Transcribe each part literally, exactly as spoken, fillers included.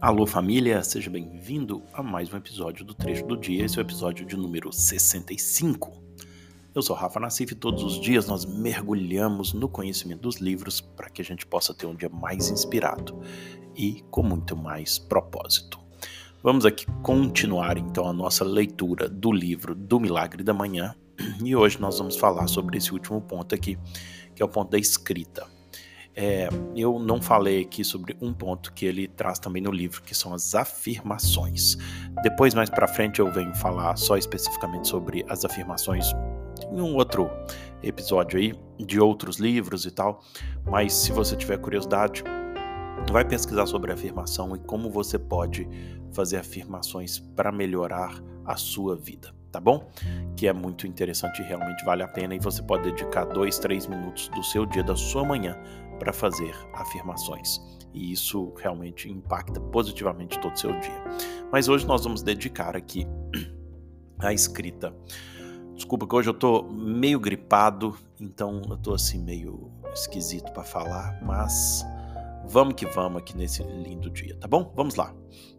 Alô família, seja bem-vindo a mais um episódio do Trecho do Dia, esse é o episódio de número sessenta e cinco. Eu sou Rafa Nassif e todos os dias nós mergulhamos no conhecimento dos livros para que a gente possa ter um dia mais inspirado e com muito mais propósito. Vamos aqui continuar então a nossa leitura do livro do Milagre da Manhã e hoje nós vamos falar sobre esse último ponto aqui, que é o ponto da escrita. É, eu não falei aqui sobre um ponto que ele traz também no livro, que são as afirmações. Depois, mais pra frente, eu venho falar só especificamente sobre as afirmações em um outro episódio aí, de outros livros e tal. Mas se você tiver curiosidade, vai pesquisar sobre afirmação e como você pode fazer afirmações para melhorar a sua vida, tá bom? Que é muito interessante e realmente vale a pena, e você pode dedicar dois, três minutos do seu dia, da sua manhã, para fazer afirmações. E isso realmente impacta positivamente todo o seu dia. Mas hoje nós vamos dedicar aqui a escrita. Desculpa que hoje eu tô meio gripado, então eu tô assim meio esquisito para falar, mas vamos que vamos aqui nesse lindo dia, tá bom? Vamos lá.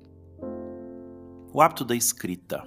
O hábito da escrita.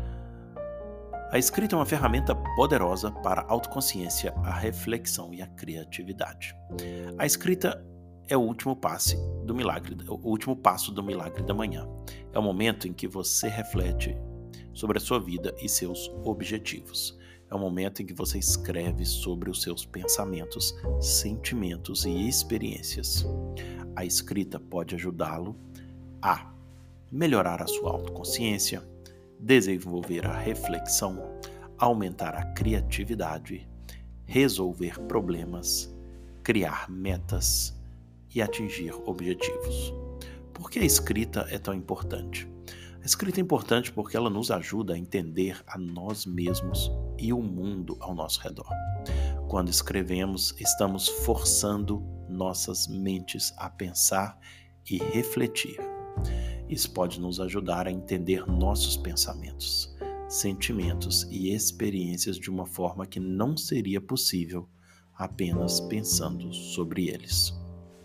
A escrita é uma ferramenta poderosa para a autoconsciência, a reflexão e a criatividade. A escrita é o último passo do milagre, o último passo do milagre da manhã. É o momento em que você reflete sobre a sua vida e seus objetivos. É o momento em que você escreve sobre os seus pensamentos, sentimentos e experiências. A escrita pode ajudá-lo a melhorar a sua autoconsciência, desenvolver a reflexão, aumentar a criatividade, resolver problemas, criar metas e atingir objetivos. Por que a escrita é tão importante? A escrita é importante porque ela nos ajuda a entender a nós mesmos e o mundo ao nosso redor. Quando escrevemos, estamos forçando nossas mentes a pensar e refletir. Isso pode nos ajudar a entender nossos pensamentos, sentimentos e experiências de uma forma que não seria possível apenas pensando sobre eles.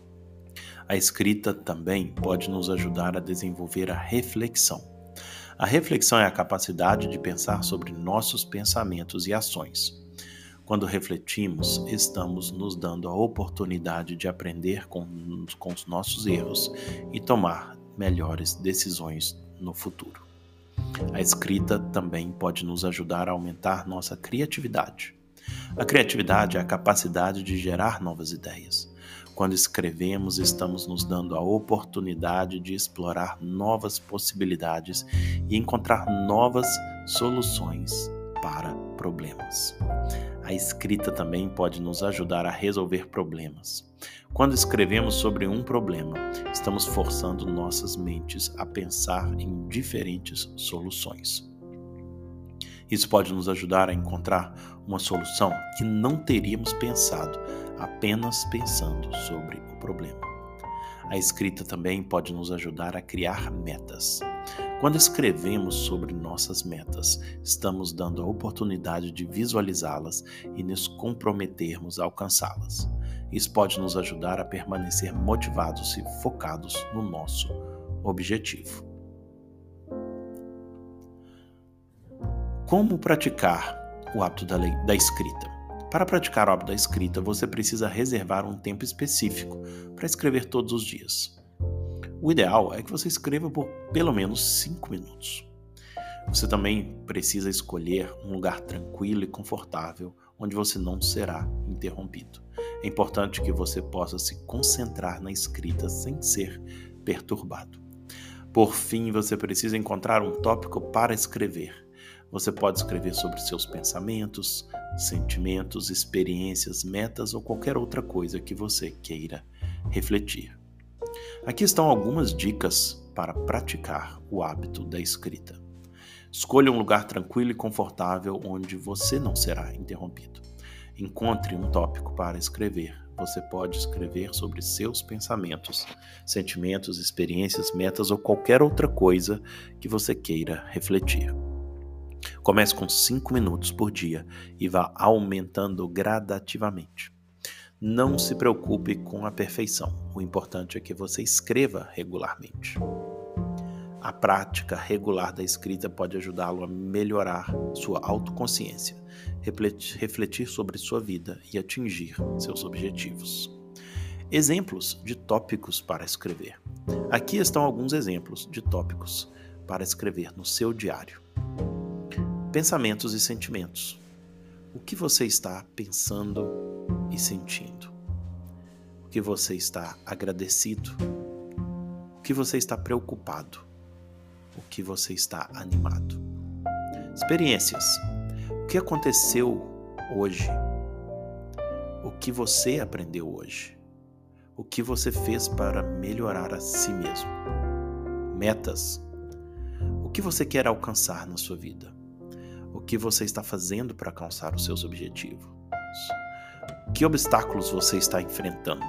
A escrita também pode nos ajudar a desenvolver a reflexão. A reflexão é a capacidade de pensar sobre nossos pensamentos e ações. Quando refletimos, estamos nos dando a oportunidade de aprender com, com os nossos erros e tomar melhores decisões no futuro. A escrita também pode nos ajudar a aumentar nossa criatividade. A criatividade é a capacidade de gerar novas ideias. Quando escrevemos, estamos nos dando a oportunidade de explorar novas possibilidades e encontrar novas soluções para problemas. A escrita também pode nos ajudar a resolver problemas. Quando escrevemos sobre um problema, estamos forçando nossas mentes a pensar em diferentes soluções. Isso pode nos ajudar a encontrar uma solução que não teríamos pensado apenas pensando sobre o problema. A escrita também pode nos ajudar a criar metas. Quando escrevemos sobre nossas metas, estamos dando a oportunidade de visualizá-las e nos comprometermos a alcançá-las. Isso pode nos ajudar a permanecer motivados e focados no nosso objetivo. Como praticar o hábito da, lei, da escrita? Para praticar o hábito da escrita, você precisa reservar um tempo específico para escrever todos os dias. O ideal é que você escreva por pelo menos cinco minutos. Você também precisa escolher um lugar tranquilo e confortável onde você não será interrompido. É importante que você possa se concentrar na escrita sem ser perturbado. Por fim, você precisa encontrar um tópico para escrever. Você pode escrever sobre seus pensamentos, sentimentos, experiências, metas ou qualquer outra coisa que você queira refletir. Aqui estão algumas dicas para praticar o hábito da escrita. Escolha um lugar tranquilo e confortável onde você não será interrompido. Encontre um tópico para escrever. Você pode escrever sobre seus pensamentos, sentimentos, experiências, metas ou qualquer outra coisa que você queira refletir. Comece com cinco minutos por dia e vá aumentando gradativamente. Não se preocupe com a perfeição. O importante é que você escreva regularmente. A prática regular da escrita pode ajudá-lo a melhorar sua autoconsciência, refletir sobre sua vida e atingir seus objetivos. Exemplos de tópicos para escrever. Aqui estão alguns exemplos de tópicos para escrever no seu diário. Pensamentos e sentimentos. O que você está pensando e sentindo? O que você está agradecido? O que você está preocupado? O que você está animado? Experiências. O que aconteceu hoje? O que você aprendeu hoje? O que você fez para melhorar a si mesmo? Metas. O que você quer alcançar na sua vida? O que você está fazendo para alcançar os seus objetivos? Que obstáculos você está enfrentando?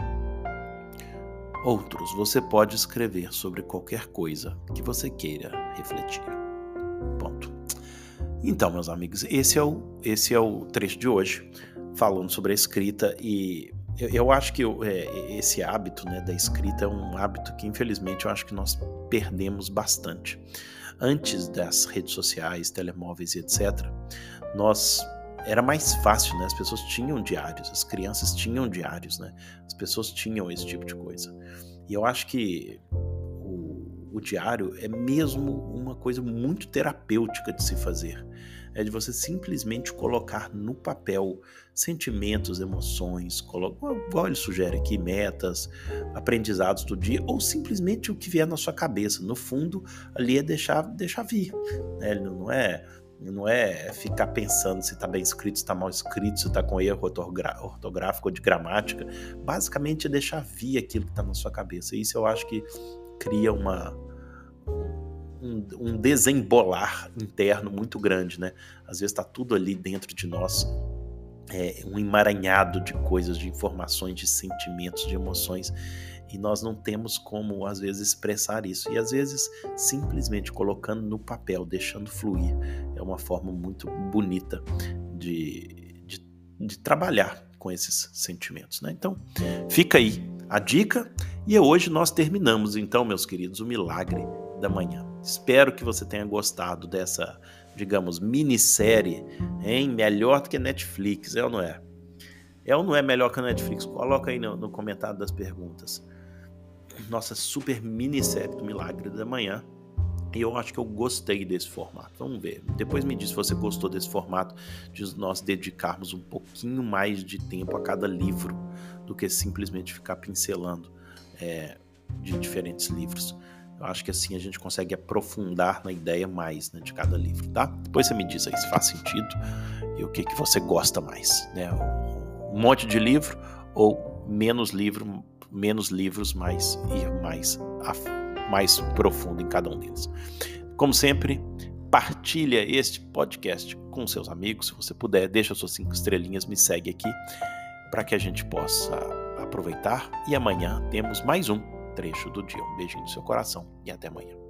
Outros, você pode escrever sobre qualquer coisa que você queira refletir. Ponto. Então, meus amigos, esse é o, esse é o trecho de hoje, falando sobre a escrita. E eu, eu acho que eu, é, esse hábito, né, da escrita é um hábito que, infelizmente, eu acho que nós perdemos bastante. Antes das redes sociais, telemóveis e etcétera, nós... Era mais fácil, né? As pessoas tinham diários, as crianças tinham diários, né? As pessoas tinham esse tipo de coisa. E eu acho que o, o diário é mesmo uma coisa muito terapêutica de se fazer. É de você simplesmente colocar no papel sentimentos, emoções, colo- igual ele sugere aqui, metas, aprendizados do dia, ou simplesmente o que vier na sua cabeça. No fundo, ali é deixar, deixar vir, né? Ele não é... Não é ficar pensando se está bem escrito, se está mal escrito, se está com erro ortográfico ou de gramática. Basicamente é deixar vir aquilo que está na sua cabeça. Isso eu acho que cria uma, um, um desembolar interno muito grande, né? Às vezes está tudo ali dentro de nós, é, um emaranhado de coisas, de informações, de sentimentos, de emoções. E nós não temos como, às vezes, expressar isso. E, às vezes, simplesmente colocando no papel, deixando fluir, é uma forma muito bonita de, de, de trabalhar com esses sentimentos, né? Então, fica aí a dica. E hoje nós terminamos, então, meus queridos, o Milagre da Manhã. Espero que você tenha gostado dessa, digamos, minissérie, hein? Melhor do que Netflix, é ou não é? É ou não é melhor que a Netflix? Coloca aí no, no comentário das perguntas. Nossa super minissérie do Milagre da Manhã. E eu acho que eu gostei desse formato. Vamos ver. Depois me diz se você gostou desse formato, de nós dedicarmos um pouquinho mais de tempo a cada livro do que simplesmente ficar pincelando é, de diferentes livros. Eu acho que assim a gente consegue aprofundar na ideia mais, né, de cada livro, tá? Depois você me diz aí se faz sentido e o que, que você gosta mais, né? Um monte de livro ou menos livro, menos livros, mais ir mais, mais profundo em cada um deles. Como sempre, partilha este podcast com seus amigos, se você puder, deixa suas cinco estrelinhas, me segue aqui para que a gente possa aproveitar. E amanhã temos mais um trecho do dia. Um beijinho no seu coração e até amanhã.